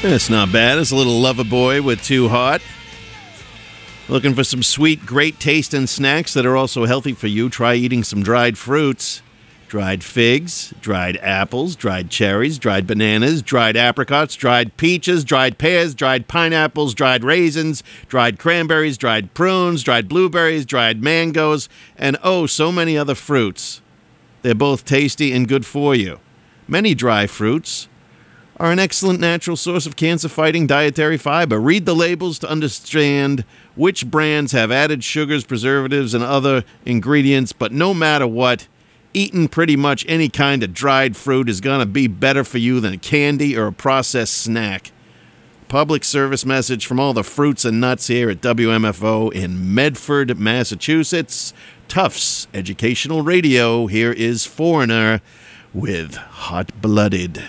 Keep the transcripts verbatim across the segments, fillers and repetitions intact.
It's not bad. It's a little lover boy with Too Hot. Looking for some sweet, great tasting snacks that are also healthy for you? Try eating some dried fruits. Dried figs, dried apples, dried cherries, dried bananas, dried apricots, dried peaches, dried pears, dried pineapples, dried raisins, dried cranberries, dried prunes, dried blueberries, dried mangoes, and oh, so many other fruits. They're both tasty and good for you. Many dry fruits are an excellent natural source of cancer-fighting dietary fiber. Read the labels to understand which brands have added sugars, preservatives, and other ingredients, but no matter what, eating pretty much any kind of dried fruit is going to be better for you than candy or a processed snack. Public service message from all the fruits and nuts here at W M F O in Medford, Massachusetts. Tufts Educational Radio. Here is Foreigner with Hot Blooded.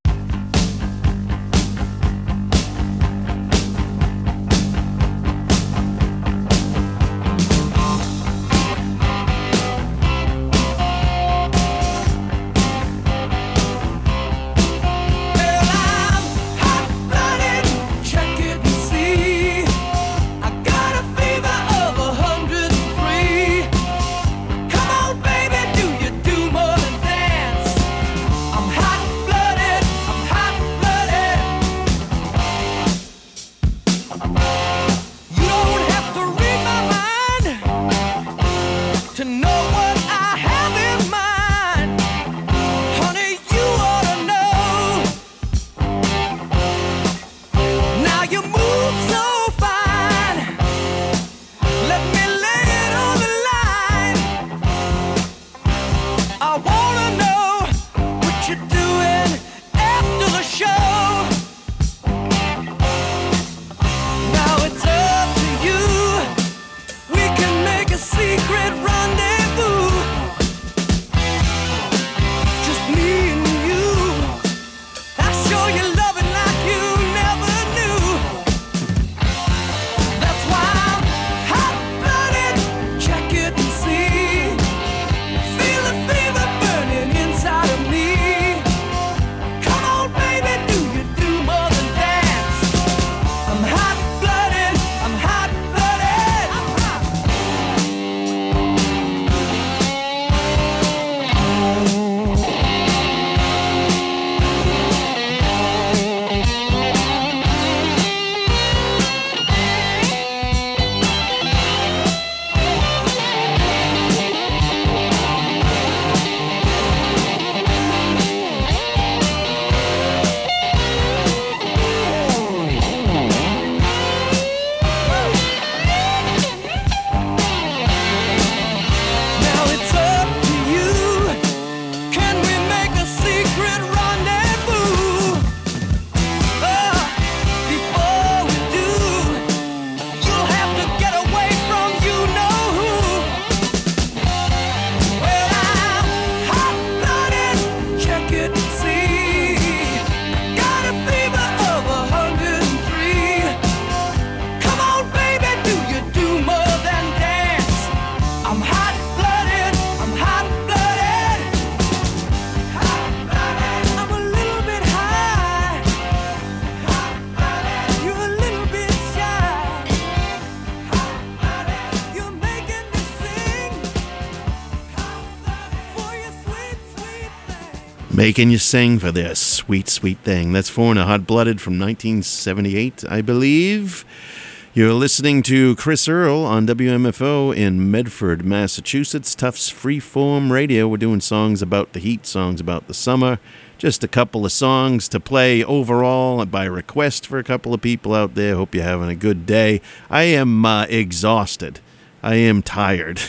Making you sing for this sweet, sweet thing. That's Foreigner, Hot Blooded from nineteen seventy-eight, I believe. You're listening to Chris Earl on W M F O in Medford, Massachusetts. Tufts Freeform Radio. We're doing songs about the heat, songs about the summer. Just a couple of songs to play overall by request for a couple of people out there. Hope you're having a good day. I am uh, exhausted. I am tired.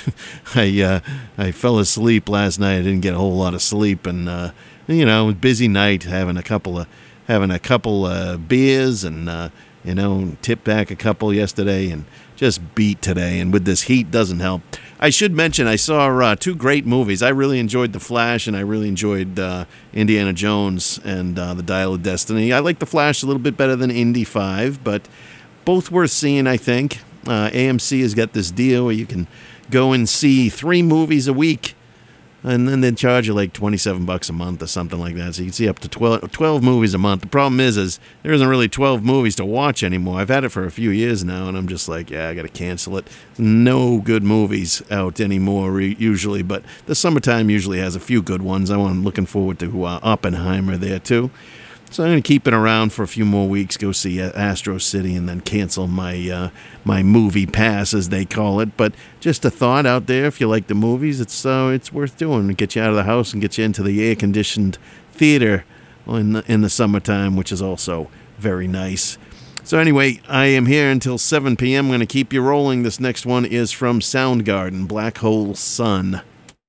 I uh, I fell asleep last night. I didn't get a whole lot of sleep, and uh, you know, busy night, having a couple of having a couple of beers, and uh, you know, tipped back a couple yesterday, and just beat today. And with this heat, doesn't help. I should mention I saw uh, two great movies. I really enjoyed The Flash, and I really enjoyed uh, Indiana Jones and uh, The Dial of Destiny. I like The Flash a little bit better than Indy five, but both worth seeing, I think. Uh, A M C has got this deal where you can go and see three movies a week And then they charge you like twenty-seven bucks a month or something like that. So you can see up to twelve, twelve movies a month. The problem is, is there isn't really twelve movies to watch anymore. I've had it for a few years now, and I'm just like, yeah, I got to cancel it. No good movies out anymore usually, but the summertime usually has a few good ones. I'm looking forward to uh, Oppenheimer there too. So I'm going to keep it around for a few more weeks, go see Astro City, and then cancel my uh, my movie pass, as they call it. But just a thought out there, if you like the movies, it's uh, it's worth doing. Get you out of the house and get you into the air-conditioned theater in the, in the summertime, which is also very nice. So anyway, I am here until seven p.m. I'm going to keep you rolling. This next one is from Soundgarden, Black Hole Sun.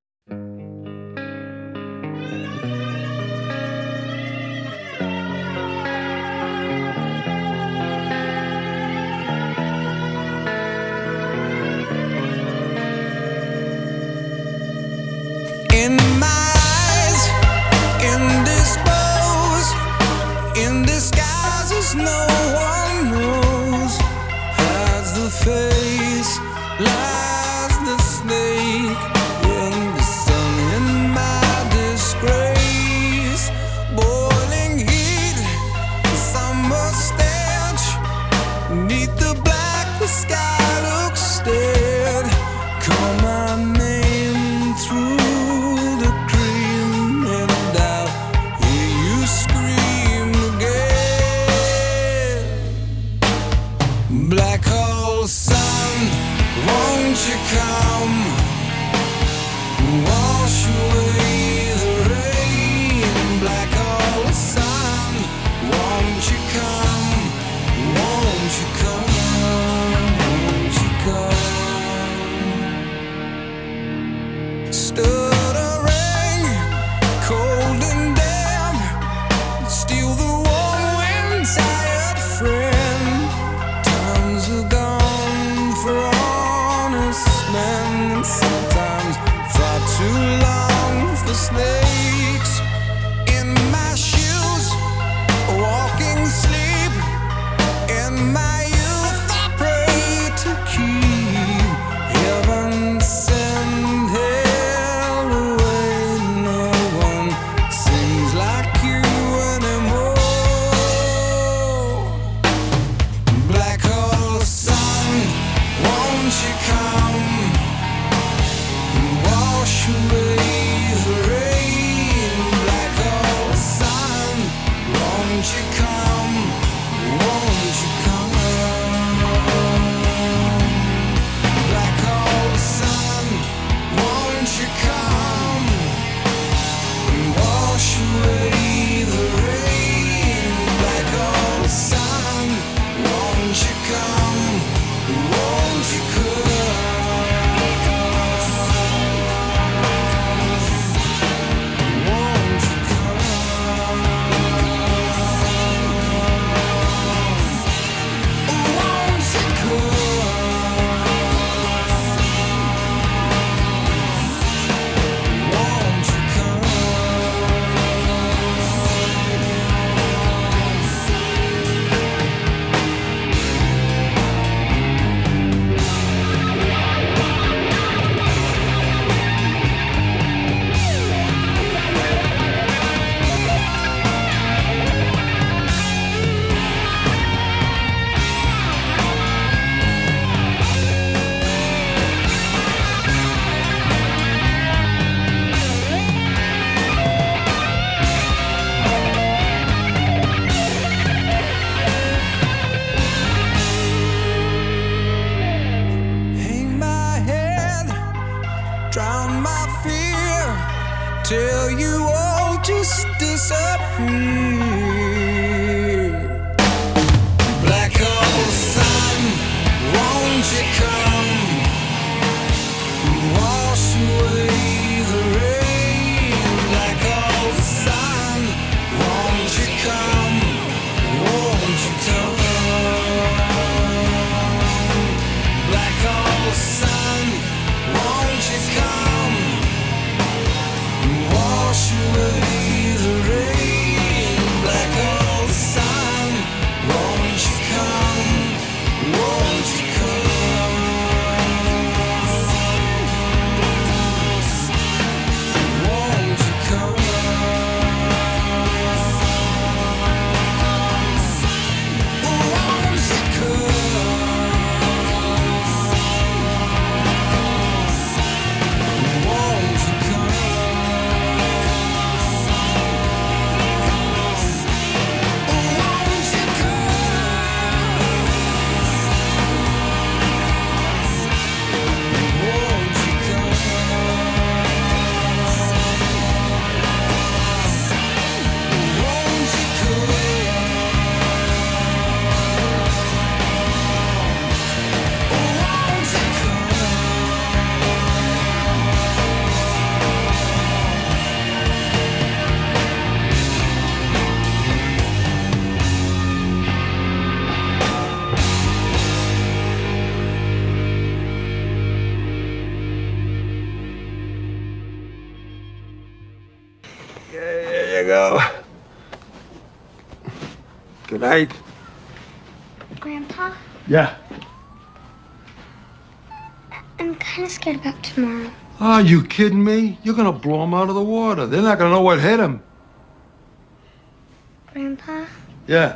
In my eyes, indisposed, in disguises no one knows, hides the face, lies the snake in the sun. In my disgrace, boiling heat, summer stench, neath the black, the sky looks dead. Call my name through Black hole sun, won't you come, wash away the rain. Black hole sun, won't you come, won't you come, won't you come. Stuttering, cold and damp, steal the warm wind, tired friend. Sometimes far too long for snakes in my shoes, walking sleep. In my youth I pray to keep heaven send hell away. No one sings like you anymore. Black hole sun, won't you come, wash away the rain. Black hole sun, won't you come, won't you come. Black hole sun, won't you come, wash away the rain. Black hole sun, won't you come, won't you come. Drown my fear till you all just disappear. Black hole sun, won't you come, wash away the rain. Black hole sun, won't you come, won't you come. Black hole sun, won't you come, wash away the rain. Black There you go. Good night. Grandpa, Yeah. I'm kind of scared about tomorrow. Are you kidding me? You're gonna blow them out of the water. They're not gonna know what hit them. Grandpa, Yeah.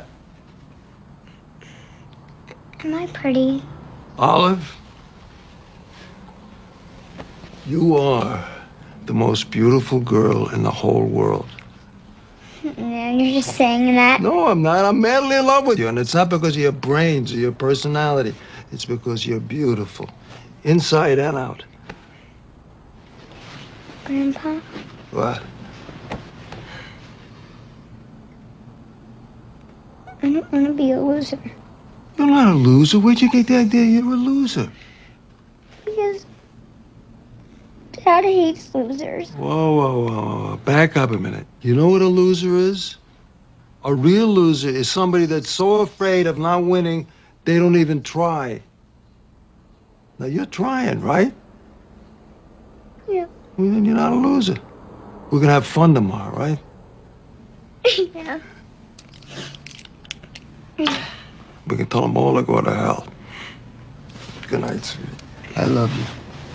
am I pretty? Olive, you are the most beautiful girl in the whole world. Yeah, you're just saying that. No, I'm not. I'm madly in love with you. And it's not because of your brains or your personality. It's because you're beautiful, inside and out. Grandpa, What? I don't want to be a loser. You're not a loser. Where'd you get the idea you're a loser? Because Dad hates losers. Whoa, whoa, whoa, whoa. Back up a minute. You know what a loser is? A real loser is somebody that's so afraid of not winning, they don't even try. Now, you're trying, right? Yeah. Well, then you're not a loser. We're gonna have fun tomorrow, right? Yeah. We can tell them all to go to hell. Good night, sweetie. I love you.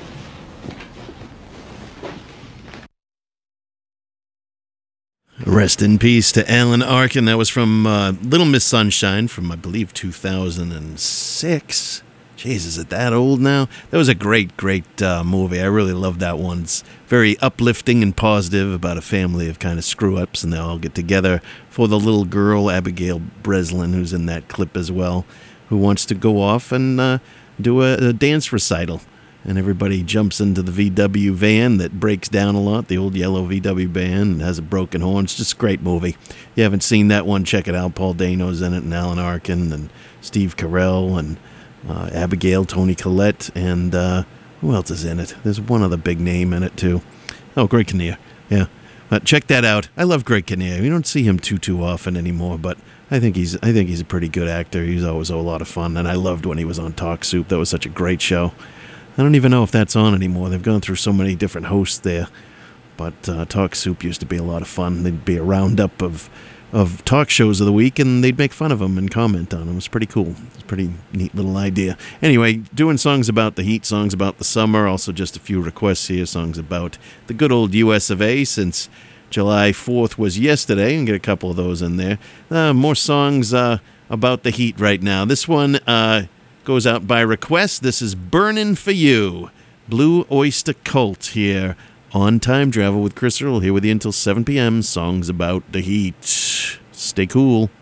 Rest in peace to Alan Arkin. That was from uh, Little Miss Sunshine from, I believe, two thousand six. Jeez, is it that old now? That was a great, great uh, movie. I really loved that one. It's very uplifting and positive about a family of kind of screw-ups, and they all get together for the little girl, Abigail Breslin, who's in that clip as well, who wants to go off and uh, do a, a dance recital. And everybody jumps into the V W van that breaks down a lot, the old yellow V W van, and has a broken horn. It's just a great movie. If you haven't seen that one, check it out. Paul Dano's in it, and Alan Arkin, and Steve Carell, and uh, Abigail, Toni Collette, and uh, who else is in it? There's one other big name in it, too. Oh, Greg Kinnear. Yeah. But check that out. I love Greg Kinnear. You don't see him too, too often anymore, but I think he's I think he's a pretty good actor. He's always a lot of fun, and I loved when he was on Talk Soup. That was such a great show. I don't even know if that's on anymore. They've gone through so many different hosts there. But uh, Talk Soup used to be a lot of fun. There'd be a roundup of of talk shows of the week, and they'd make fun of them and comment on them. It was pretty cool. It was a pretty neat little idea. Anyway, doing songs about the heat, songs about the summer, also just a few requests here, songs about the good old U S of A since July fourth was yesterday, and get a couple of those in there. Uh, more songs uh, about the heat right now. This one uh, goes out by request. This is Burnin' For You, Blue Oyster Cult here on Time Travel with Chris Earl, here with you until seven p.m. Songs about the heat. Stay cool.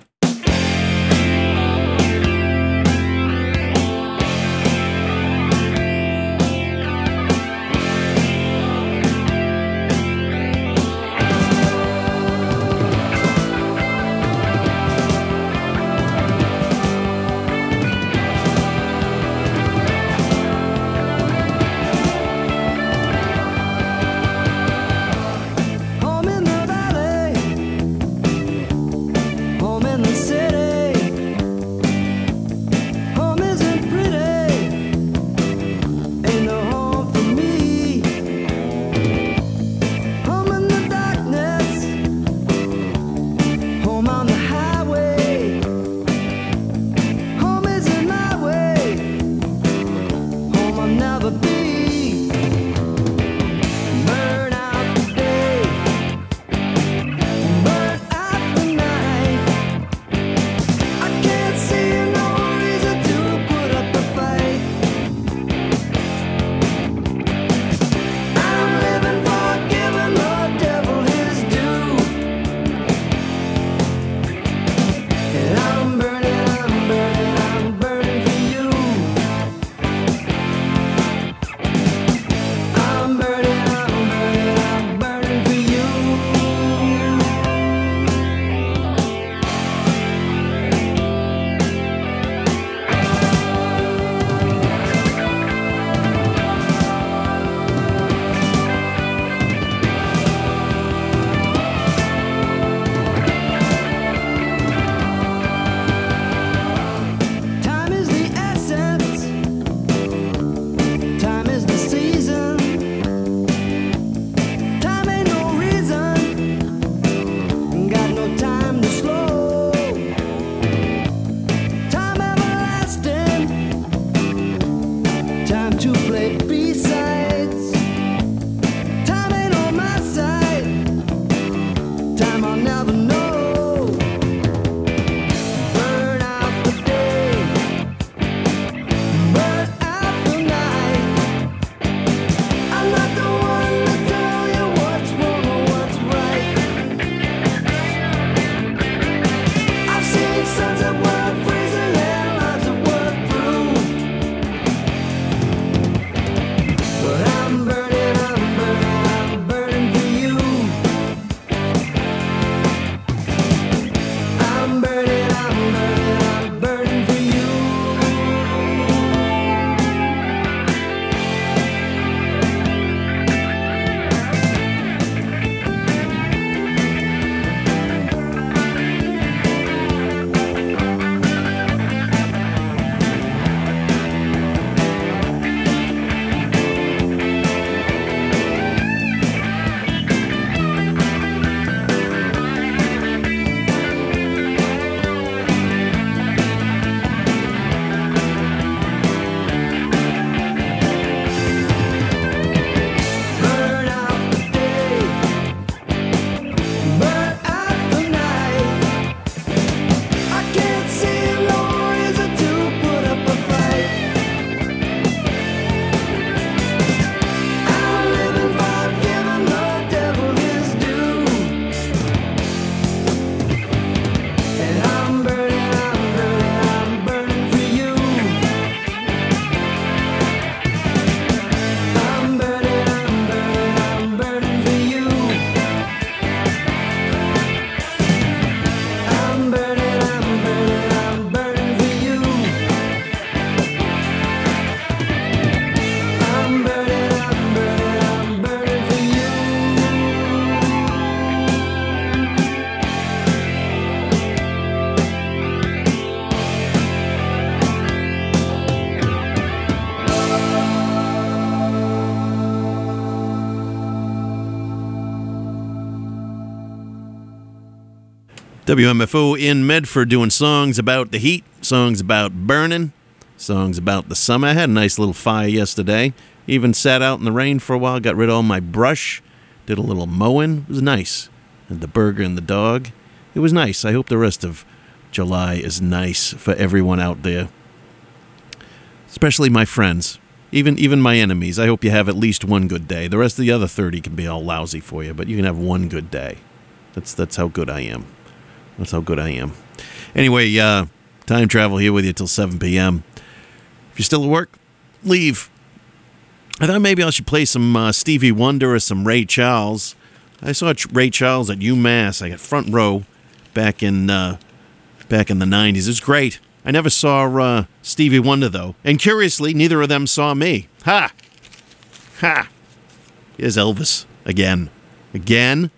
Home in the valley, home in W M F O in Medford doing songs about the heat, songs about burning, songs about the summer. I had a nice little fire yesterday. Even sat out in the rain for a while, got rid of all my brush, did a little mowing. It was nice. And the burger and the dog. It was nice. I hope the rest of July is nice for everyone out there. Especially my friends. Even even my enemies. I hope you have at least one good day. The rest of the other thirty can be all lousy for you, but you can have one good day. That's that's how good I am. That's how good I am. Anyway, uh, time travel here with you till seven p.m. If you're still at work, leave. I thought maybe I should play some uh, Stevie Wonder or some Ray Charles. I saw Ray Charles at UMass. I got front row back in uh, back in the nineties. It was great. I never saw uh, Stevie Wonder, though. And curiously, neither of them saw me. Ha! Ha! Here's Elvis. Again. Again.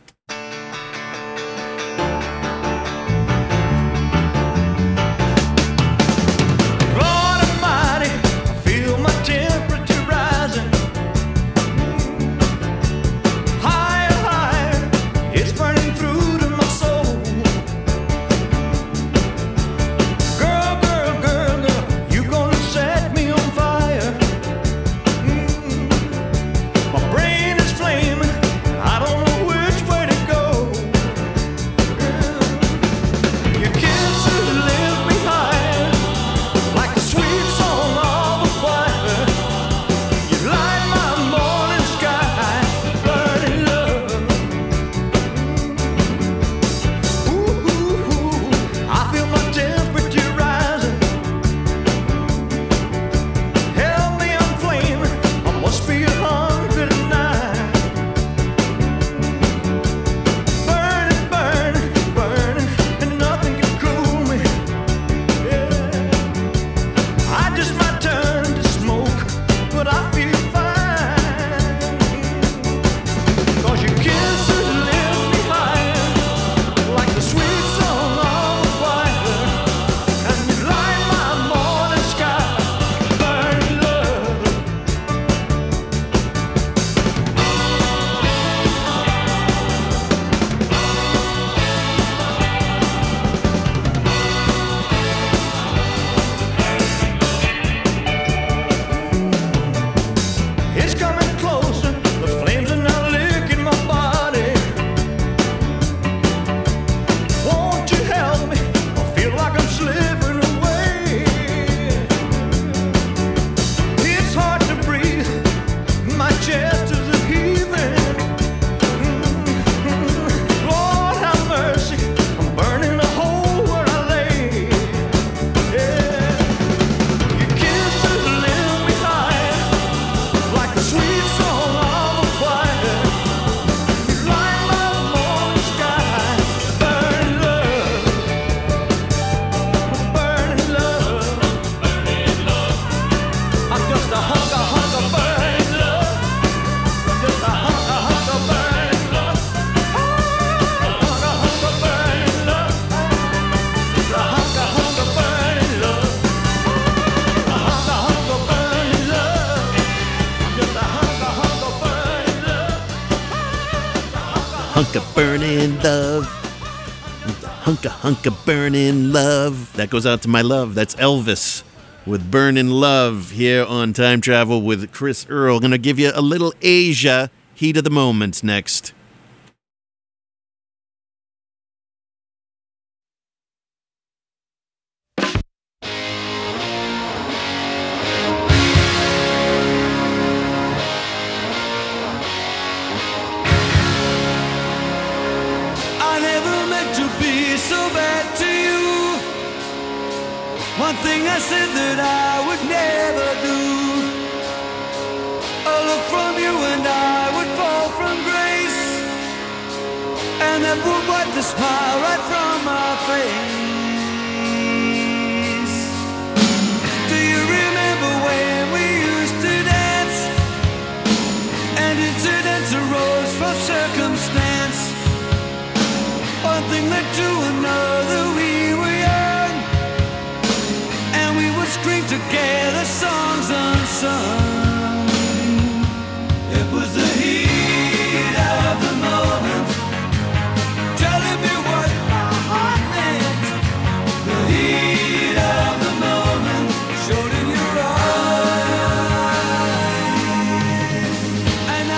Hunk of burning love. Hunk of hunk of burning love. That goes out to my love. That's Elvis with Burning Love here on Time Travel with Chris Earl. Going to give you a little Asia heat of the moment next. One thing I said that I would never do. A look from you and I would fall from grace, and that would wipe the smile right from my face. Do you remember when we used to dance, and incidents arose from circumstance? One thing led to another, we were young, and we would scream together songs unsung. It was the heat of the moment, telling me what my heart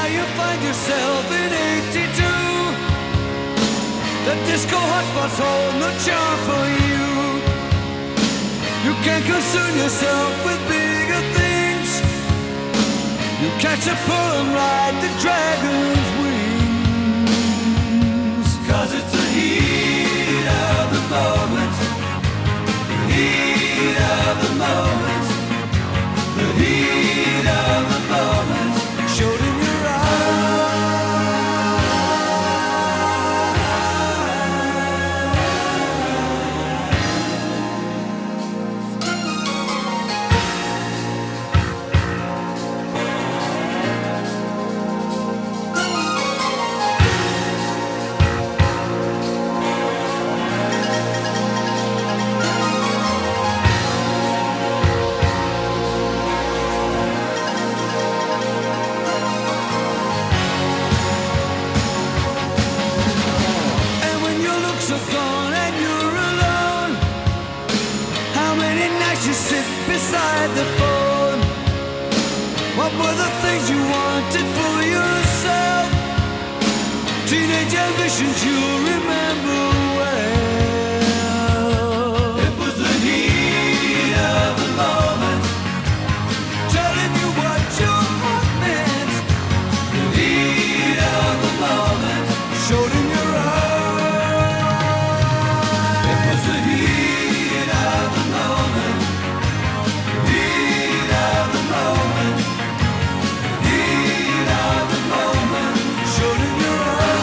now you find yourself in eighty-two. The disco hotspots hold no charm for you. You can't concern yourself with bigger things. You catch a pull and ride the dragon's wings. Cause it's the heat of the moment. The heat of the moment. The heat of the moment. Showed in your beside the phone. What were the things you wanted for yourself? Teenage ambitions you remember well. It was the heat of the moment, telling you what your heart meant. The heat of the moment showed in your eyes. It was the heat of the moment. Heat of the moment, heat of the moment, showed in your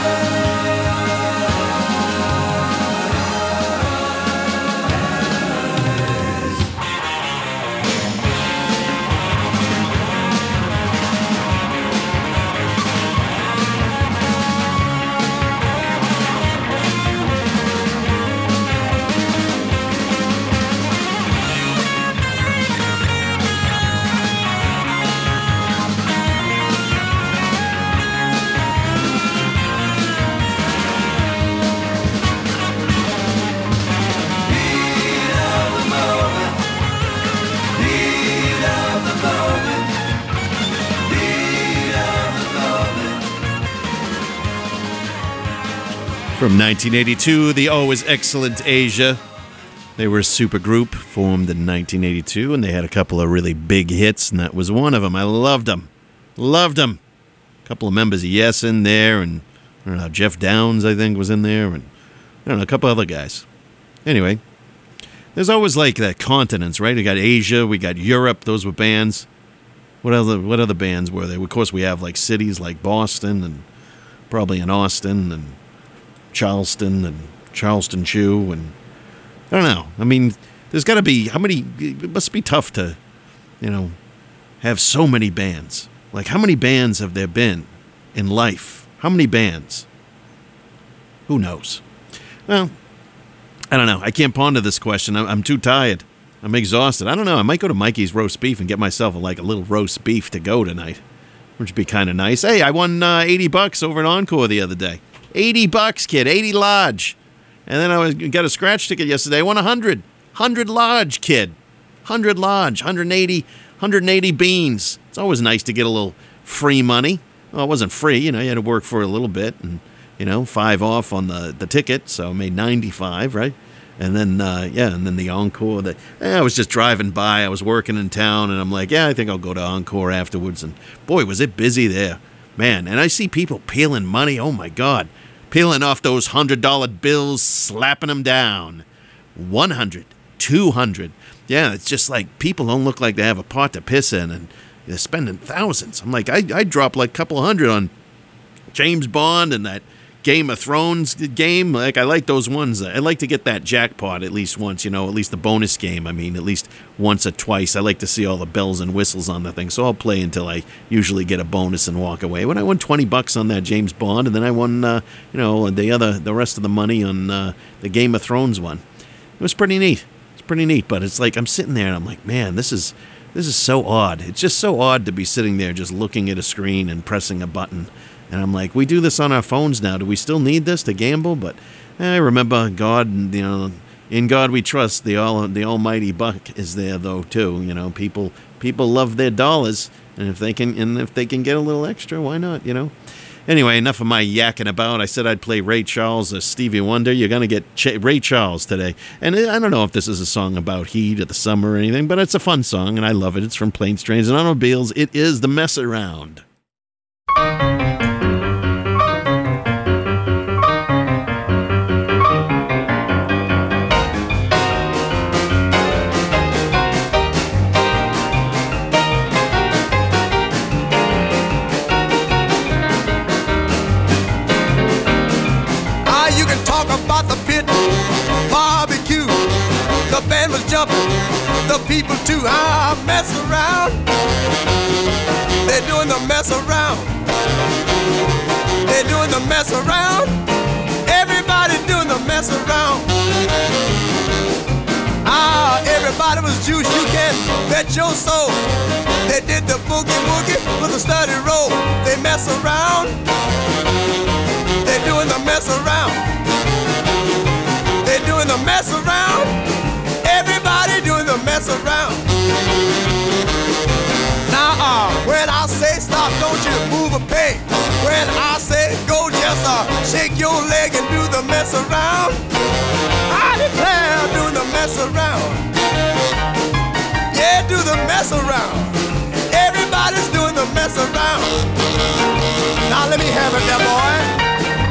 From nineteen eighty-two, the always excellent Asia. They were a super group formed in nineteen eighty-two, and they had a couple of really big hits, and that was one of them. I loved them. Loved them. A couple of members of Yes in there, and I don't know, Jeff Downs, I think, was in there, and I don't know, a couple other guys. Anyway, there's always like that continents, right? We got Asia, we got Europe, those were bands. What other, what other bands were there? Of course, we have like cities like Boston, and probably in Austin, and Charleston and Charleston Chew, and I don't know. I mean, there's got to be, how many, it must be tough to, you know, have so many bands. Like, how many bands have there been in life? How many bands? Who knows? Well, I don't know. I can't ponder this question. I'm, I'm too tired. I'm exhausted. I don't know. I might go to Mikey's Roast Beef and get myself like a little roast beef to go tonight, which would be kind of nice. Hey, I won uh, eighty bucks over at Encore the other day. eighty bucks, kid. eighty large. And then I was, got a scratch ticket yesterday. I won one hundred. one hundred large, kid. one hundred large. one hundred eighty, one hundred eighty beans. It's always nice to get a little free money. Well, it wasn't free. You know, you had to work for a little bit. And, you know, five off on the, the ticket. So I made ninety-five, right? And then, uh, yeah, and then the Encore. The, eh, I was just driving by. I was working in town. And I'm like, yeah, I think I'll go to Encore afterwards. And, boy, was it busy there. Man, and I see people peeling money. Oh, my God. Peeling off those one hundred dollar bills, slapping them down. one hundred, two hundred. Yeah, it's just like people don't look like they have a pot to piss in, and they're spending thousands. I'm like, I, I dropped like a couple of hundred on James Bond and that Game of Thrones game. Like, I like those ones. I like to get that jackpot at least once, you know, at least the bonus game. I mean, at least once or twice. I like to see all the bells and whistles on the thing. So I'll play until I usually get a bonus and walk away. When I won twenty bucks on that James Bond, and then I won, uh, you know, the other, the rest of the money on uh, the Game of Thrones one. It was pretty neat. It's pretty neat, but it's like I'm sitting there and I'm like, man, this is this is so odd. It's just so odd to be sitting there just looking at a screen and pressing a button. And I'm like, we do this on our phones now. Do we still need this to gamble? But I remember God, you know, in God we trust. The all, the almighty buck is there, though, too. You know, people people love their dollars. And if they can, and if they can get a little extra, why not? You know. Anyway, enough of my yakking about. I said I'd play Ray Charles as Stevie Wonder. You're going to get Ch- Ray Charles today. And I don't know if this is a song about heat or the summer or anything, but it's a fun song, and I love it. It's from Planes, Trains, and Automobiles. It is The Mess Around. The people too, ah, mess around. They're doing the mess around. They're doing the mess around. Everybody doing the mess around. Ah, everybody was juice, you can bet your soul. They did the boogie woogie with a steady roll. They mess around. They're doing the mess around. They're doing the mess around. Everybody doing the mess around. Now, uh, when I say stop, don't you move a peg. When I say go, just uh, shake your leg and do the mess around. I declare, doing the mess around. Yeah, do the mess around. Everybody's doing the mess around. Now let me have it there, boy.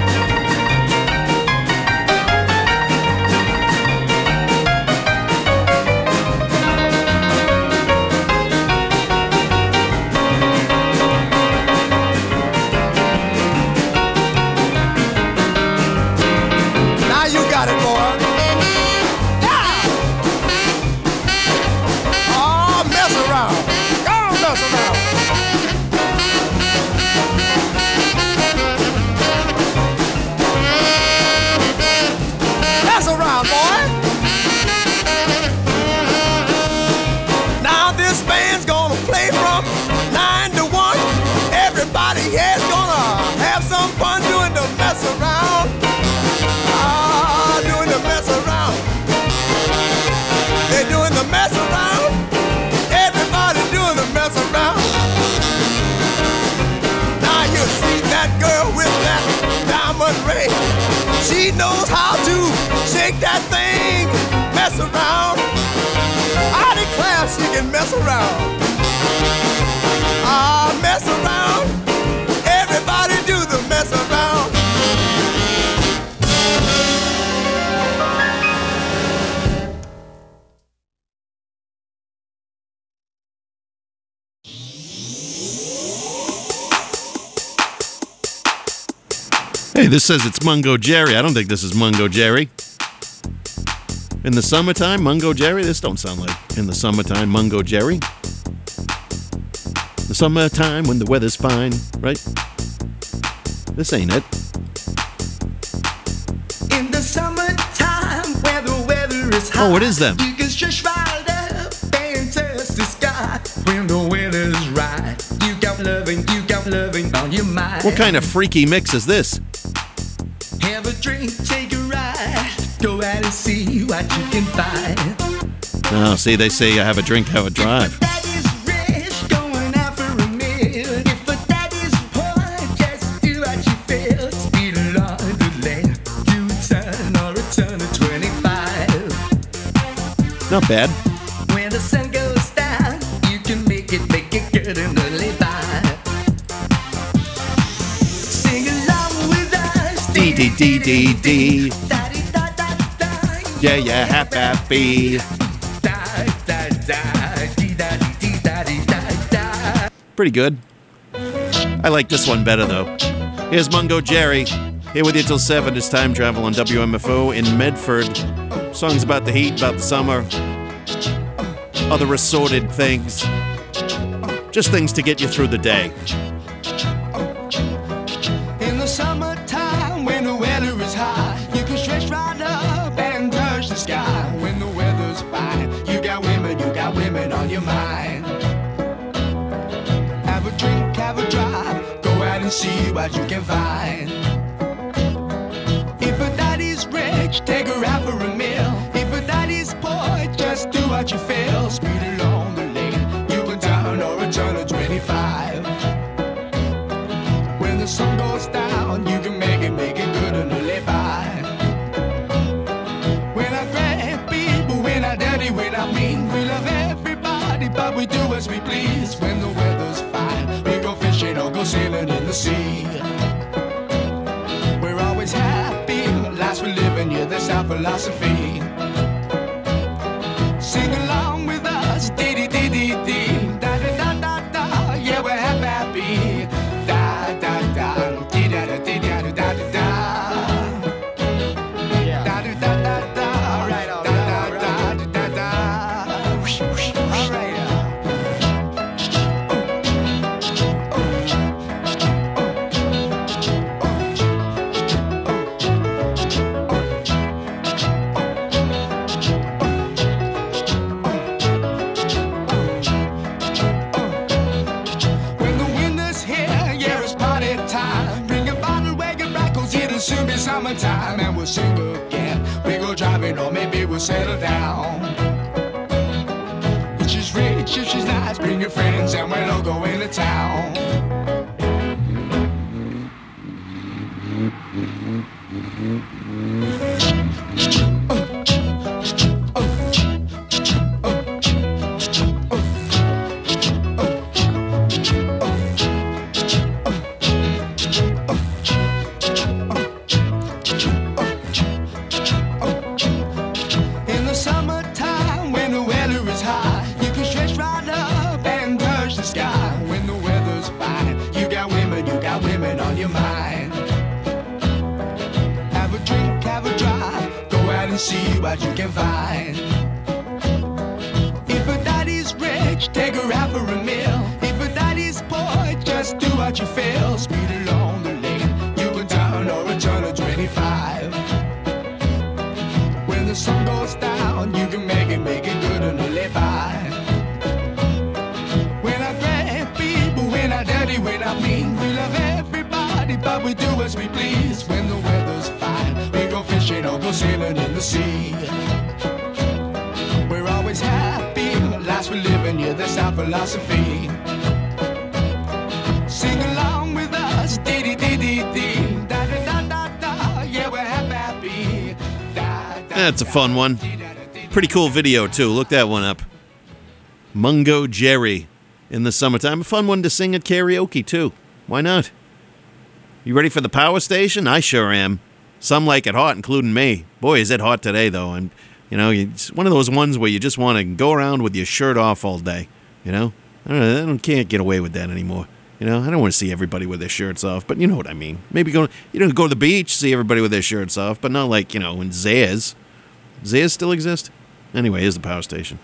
Yes, gonna have some fun doing the mess around. Ah, doing the mess around. They're doing the mess around. Everybody doing the mess around. Now you see that girl with that diamond ring. She knows how to shake that thing, mess around. I declare she can mess around. Ah, mess around. Everybody do the mess around. Hey, this says it's Mungo Jerry. I don't think this is Mungo Jerry. In the summertime, Mungo Jerry? This don't sound like in the summertime, Mungo Jerry. The summertime when the weather's fine, right? This ain't it. In the summertime where the weather is hot. Oh, it is them. You can stretch right up and touch the sky. When the weather's right, you got loving, you got loving on your mind. What kind of freaky mix is this? Have a drink, take a ride. Go out and see what you can find. Oh, see, they say you have a drink, have a drive. Not bad. When the sun goes down, you can make it, make it good and live by. Sing along with us. D D D D D. Yeah, yeah, happy. Pretty good. I like this one better though. Here's Mungo Jerry. Here with you till seven. It's Time Travel on W M F O in Medford. Songs about the heat, about the summer, other assorted things. Just things to get you through the day. In the summertime when the weather is high, you can stretch right up and touch the sky. When the weather's fine, you got women, you got women on your mind. Have a drink, have a drive, go out and see what you can find. If a daddy's rich, take her out for a meal. If a daddy's poor, just do what you feel. Speed along the lane, you can turn or a turn of twenty-five. sun goes down, you can make it, make it good and live by. When I grab people, when I dirty, when I mean, we love everybody, but we do as we please. When the weather's fine, we go fishing or go sailing in the sea. We're always happy, lives we live in, yeah, that's our philosophy. Sing along with us, dee dee dee dee dee, da da da da da, yeah, we're happy, happy, da da da, dee da da dee da da da da, yeah, da da da da da, all right, all right, da da da da da, all right. Summertime and we'll sing again. We go driving or maybe we'll settle down. If she's rich, if she's nice, bring your friends and we'll all go into town. See what you can find. If a daddy's rich, take her out for a meal. If a daddy's poor, just do what you feel. Speed along the lane, you can turn or return to twenty-five. When the sun goes down, you can make it, make it good and live by. When I grab people, when I dirty, when I mean, we love everybody, but we do as we please. When the weather's fine, we go fishing or go sailing in the sea. We're always happy, lives we live in, yeah, that's our philosophy. Sing along with us, dee dee dee dee dee, da da da da da, yeah, we're happy, happy. Da, da, That's a fun one. Pretty cool video, too. Look that one up. Mungo Jerry in the summertime. A fun one to sing at karaoke, too. Why not? You ready for the power station? I sure am. Some like it hot, including me. Boy, is it hot today, though. And, you know, it's one of those ones where you just want to go around with your shirt off all day, you know? I don't know, I don't, can't get away with that anymore. You know, I don't want to see everybody with their shirts off, but you know what I mean. Maybe go, you know, go to the beach, see everybody with their shirts off, but not like, you know, in Zayas. Zayas still exist? Anyway, here's the power station.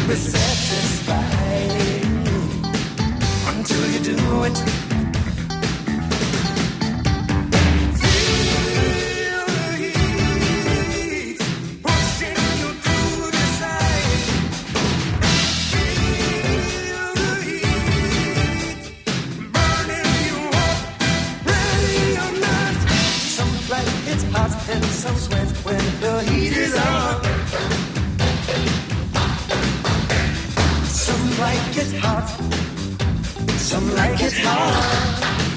be satisfied until you do it. Feel the heat pushing you to the side. Feel the heat burning you up, ready or not. Some like it's hot and some sweat when the heat is on. Some like it hot, some like it hot.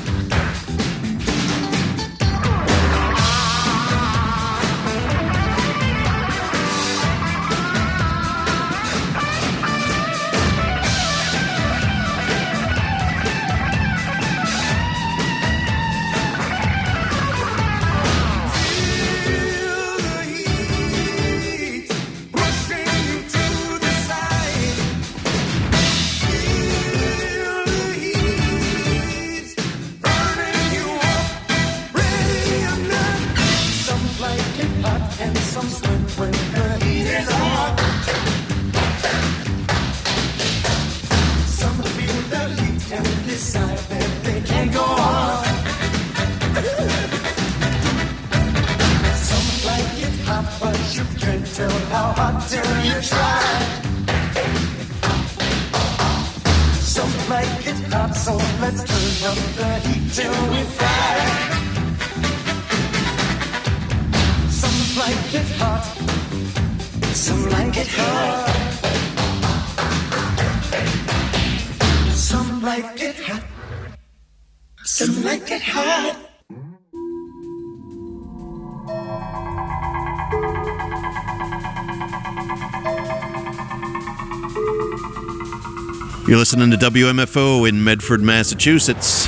You're listening to W M F O in Medford, Massachusetts.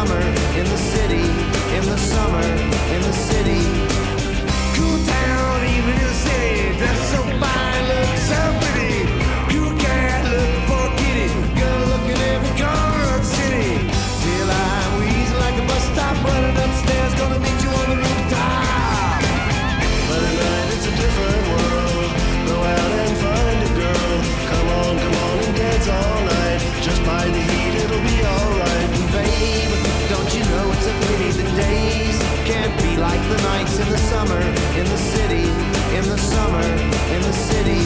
summer, in the city, in the summer, in the city. Cool town, even in the city, dressed so fine, look so pretty. Cool cat looking for a kitty, girl looking every corner of the city. Till I'm wheezing like a bus stop, running upstairs, gonna meet you on the rooftop. But at night it's a different world. Go out and find a girl. Come on, come on and dance all night. Just by the heat, it'll be alright. And babe, don't you know it's a pity the days can't be like the nights in the summer, in the city, in the summer, in the city.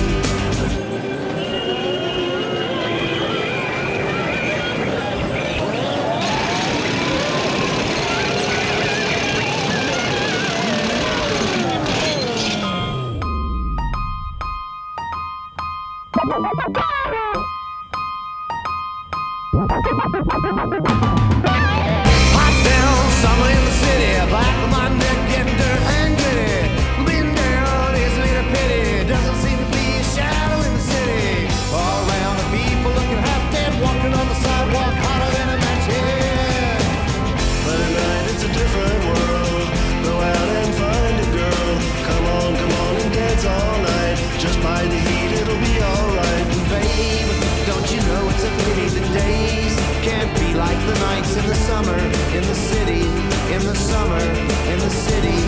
Hot down, summer in the city, back of my neck getting dirt and gritty. Been down, isn't it a pity? Doesn't seem to be a shadow in the city. All around the people looking half dead, walking on the sidewalk hotter than a match head. But at night it's a different world. Go out and find a girl. Come on, come on and dance all night. Just by the heat, it'll be alright. And babe, don't you know it's a pity the days can't be like the nights in the summer, in the city, in the summer, in the city.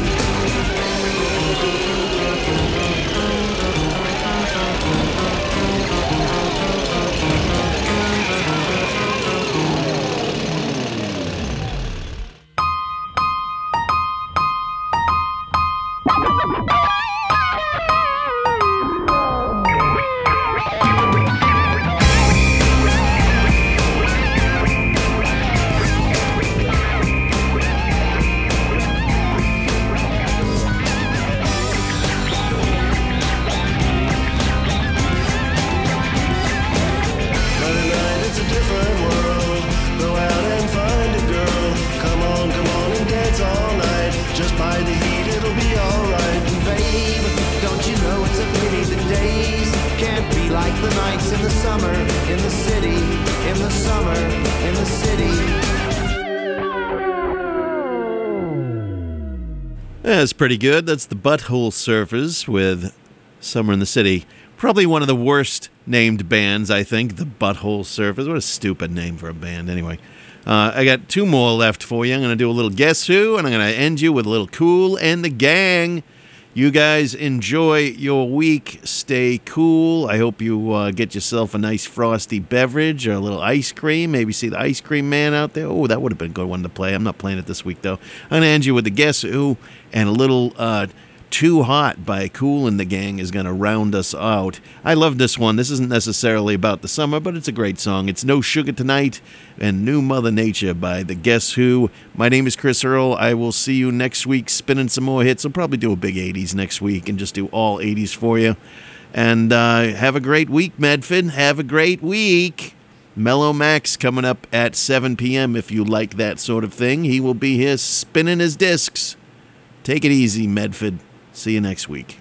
That's pretty good. That's the Butthole Surfers with Summer in the City. Probably one of the worst named bands, I think, the Butthole Surfers. What a stupid name for a band, anyway. Uh, I got two more left for you. I'm going to do a little Guess Who, and I'm going to end you with a little Kool and the Gang. You guys enjoy your week. Stay cool. I hope you uh, get yourself a nice frosty beverage or a little ice cream. Maybe see the Ice Cream Man out there. Oh, that would have been a good one to play. I'm not playing it this week, though. I'm going to end you with the Guess Who, and a little uh, Too Hot by Kool and the Gang is going to round us out. I love this one. This isn't necessarily about the summer, but it's a great song. It's No Sugar Tonight and New Mother Nature by the Guess Who. My name is Chris Earl. I will see you next week spinning some more hits. I'll probably do a big eighties next week and just do all eighties for you. And uh, have a great week, Medford. Have a great week. Mellow Max coming up at seven p.m. if you like that sort of thing. He will be here spinning his discs. Take it easy, Medford. See you next week.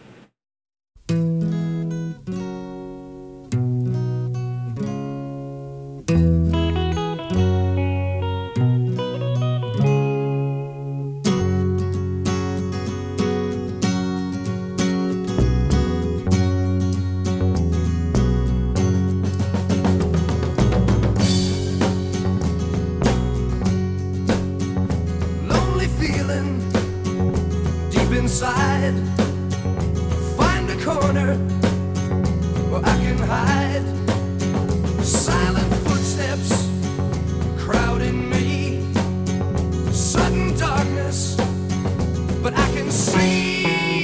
Lonely feeling deep inside. Find a corner where I can hide. Silent footsteps crowding me. Sudden darkness, but I can see.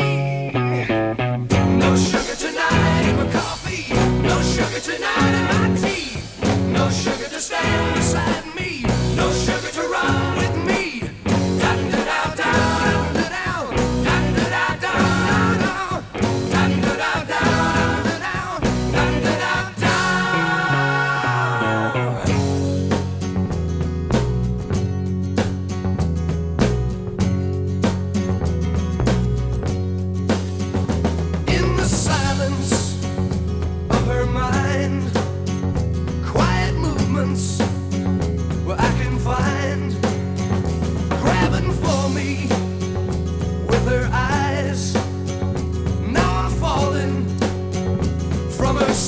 No sugar tonight in my coffee. No sugar tonight in my tea. No sugar to stand beside me. No sugar to run with me. Down, down, down, down, down, down, down, down, down, down, down, down, down, down, down, down. saw me with her eyes. Now I'm falling from her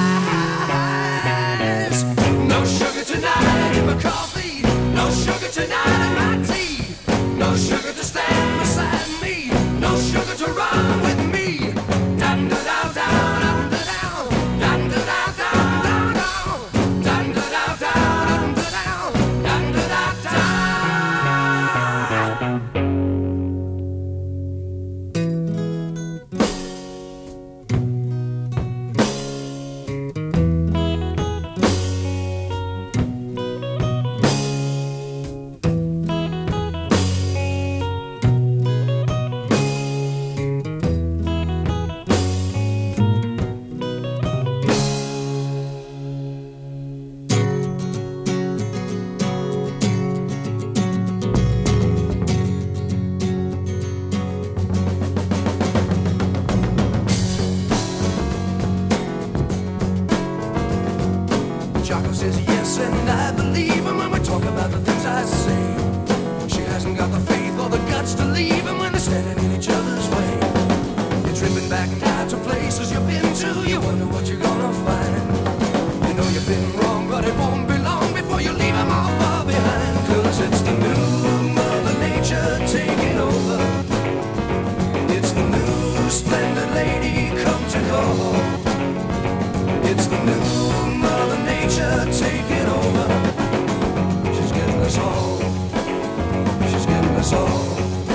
skies. No sugar tonight in my coffee, no sugar tonight in my tea, no sugar to stand beside me, no sugar to run with me. Dun da da da dun da down, dun da da da dun down, dun da da da dun da down, dun da da da. Jocko says yes, and I believe him when we talk about the things I say. She hasn't got the faith or the guts to leave him when they're standing in each other's way. You're tripping back now to places you've been to. You wonder what you're gonna find. You know you've been wrong, but it won't be long before you leave him all far behind. Cause it's the new Mother Nature taking over. It's the new splendid lady come to call. It's the new Mother Nature taking over. She's getting us all. She's getting us all.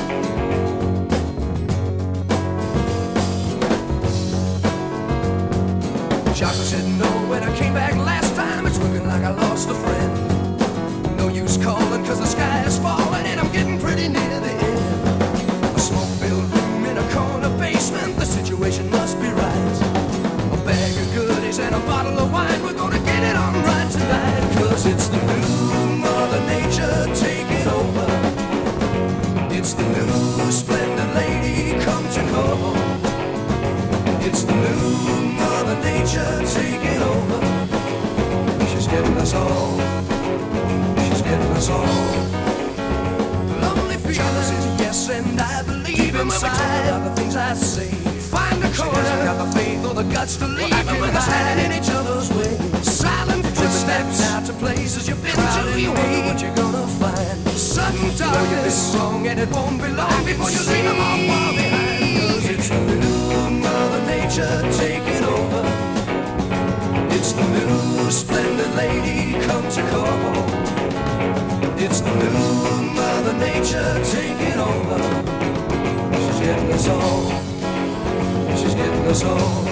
Jocko said no when I came back last time. It's looking like I lost a friend. No use calling cause the sky is falling and I'm getting pretty near the end. A smoke-filled room in a corner basement. The situation must be right. A bag of goodies and a bottle of wine. We're gonna get it on right tonight. Cause it's the new Mother Nature taking over. It's the new splendid lady come to call. It's the new Mother Nature taking over. She's getting us all. She's getting us all. Lonely feeling says yes, and I believe inside of the things I say. Find a corner, she hasn't got the faith or the guts to leave him when they're standing in each other's way. Silent footsteps out to places you've been to. You wonder what you're gonna find. Sudden darkness, wrong, and it won't be long before you leave them all far behind. Cause it's the new Mother Nature taking over. It's the new splendid lady come to call. It's the new Mother Nature taking over. She's getting us all. She's getting us all.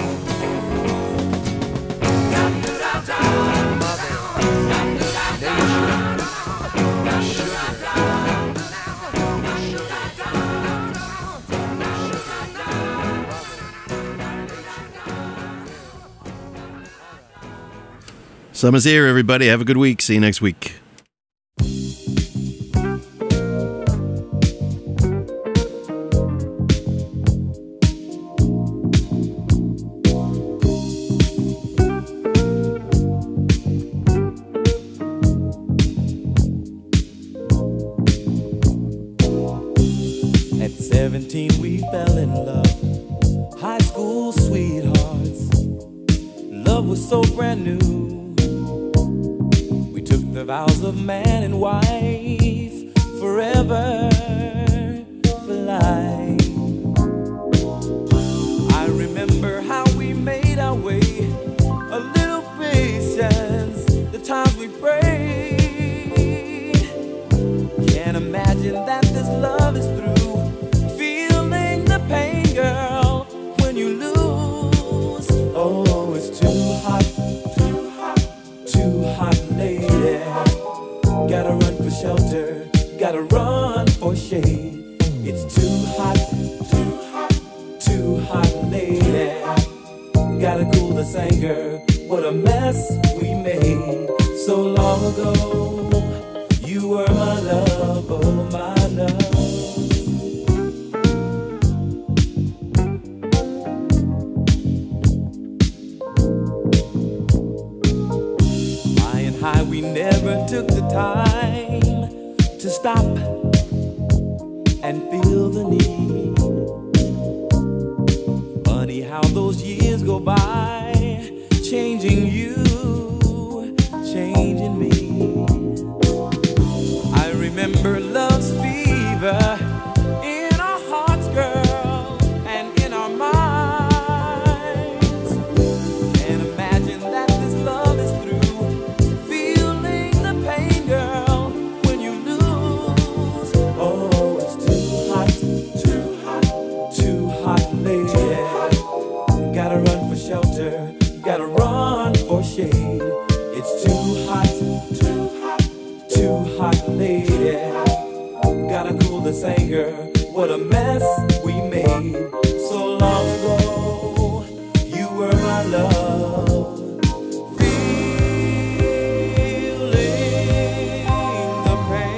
Summer's here, everybody. Have a good week. See you next week. At seventeen we fell in love, high school sweethearts. Love was so brand new. We took the vows of man and wife, forever, for life. I remember how we made our way, a little patience, the times we prayed. Can't imagine that this love is through. Feeling the pain, girl, when you lose. Oh, it's too hot, too hot, too hot, lady. Gotta run for shelter, gotta run for shade. It's too hot, too hot, too hot, lady. Gotta cool this anger. What a mess we made so long ago. You were my love, oh my love. Flying high, we never took the time to stop how those years go by, changing you, changing me. I remember love's fever in our hearts, girl, and in our minds. Can't imagine that this love is through, feeling the pain, girl, when you lose. Oh, it's too hot, too hot, too hot, lady. Gotta run for shelter, gotta run for shade. It's too hot, too hot, too hot, lady. Gotta cool this anger, what a mess we made. So long ago, you were my love. Feeling the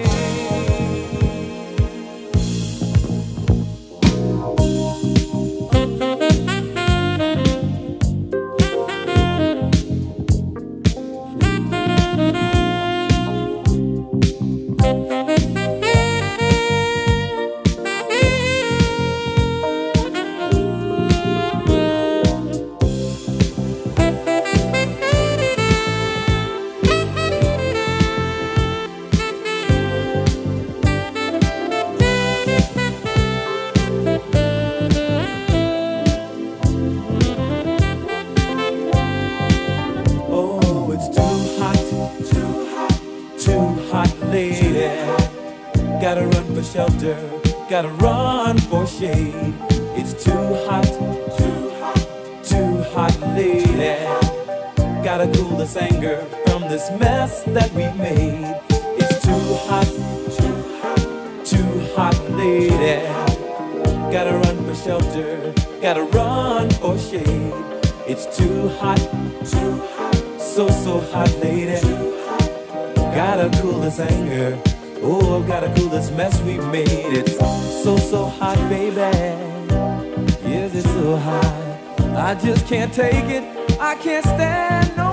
Gotta run for shelter, gotta run for shade. It's too hot, too hot, too hot, lady. Gotta cool this anger from this mess that we made. It's too hot, too hot, too hot, lady. Gotta run for shelter, gotta run for shade. It's too hot, too hot, so, so hot, lady. Gotta cool this anger. Oh, I've gotta cool this mess we made. It's so, so hot, baby. Yes, it's so hot. I just can't take it. I can't stand no